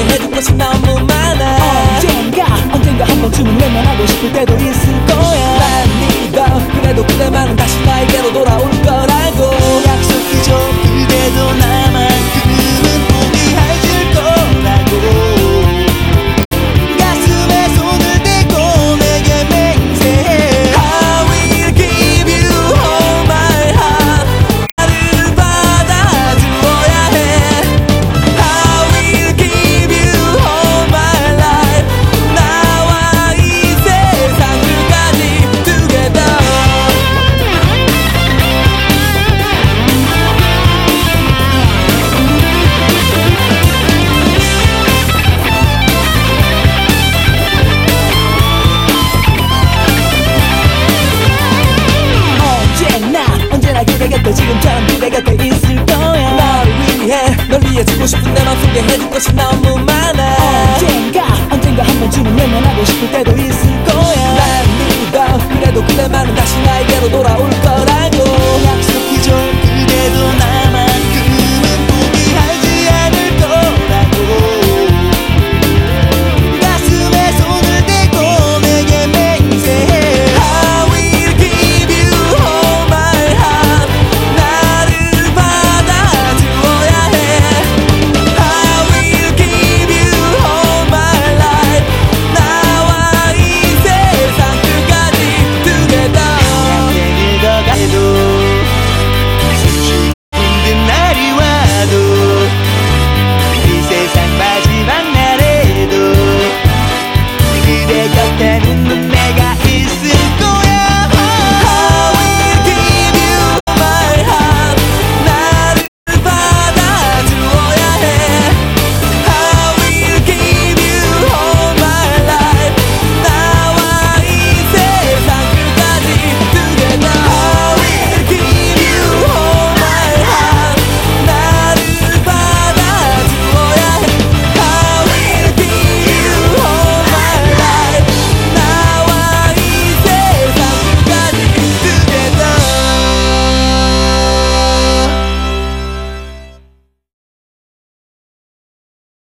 해줄 것이 너무 많아. 언젠가 한 번쯤은 외면하고 싶을 때도 있을 거야. 난 믿어. 그래도 그대만은 다시 나에게로 돌아올 거라고. 약속해줘. 그대도 나만큼은 포기할 줄 거라고. 가슴에 손을 대고 내게 맹세해. I will give you all my heart. 나를 받아주어야 해. I will give you all my life. 나와 이 세상 끝까지 together. 언제나 그대 곁에 지금처럼 그대 곁에 있을 거야. 널 위해 주고 싶은 내 맘속에 해줄 것이 너무 많아. 언젠가 한 번쯤은 외면하고 싶을 때도 있을 거야. 난 믿어. 그래도 그대만은 다시 나에게로 돌아올 거라.